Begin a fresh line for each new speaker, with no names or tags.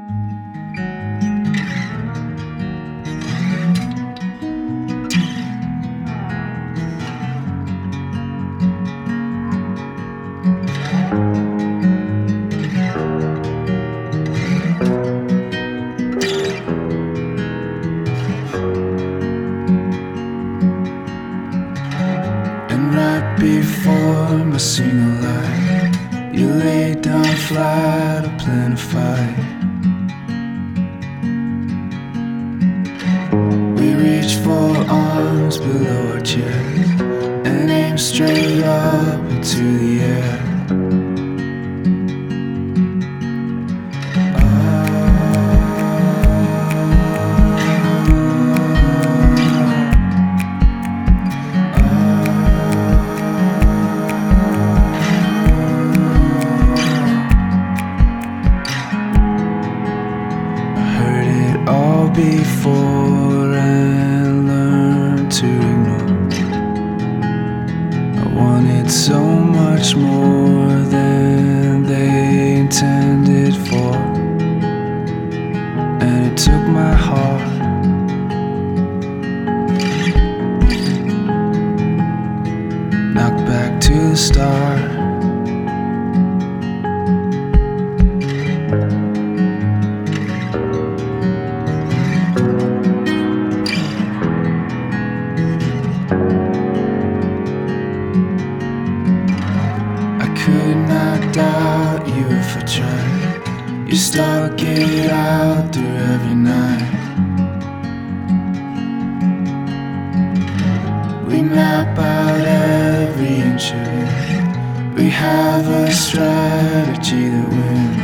And right before my single light, you laid down flat, a plan to fight. We reached for arms below our chest and aimed straight up into the air. All before and learned to ignore. I wanted so much more than they intended for, and it took my heart. Knocked back to the start. Could not doubt you if I tried. You stuck it out through every night. We map out every inch of it. We have a strategy that wins.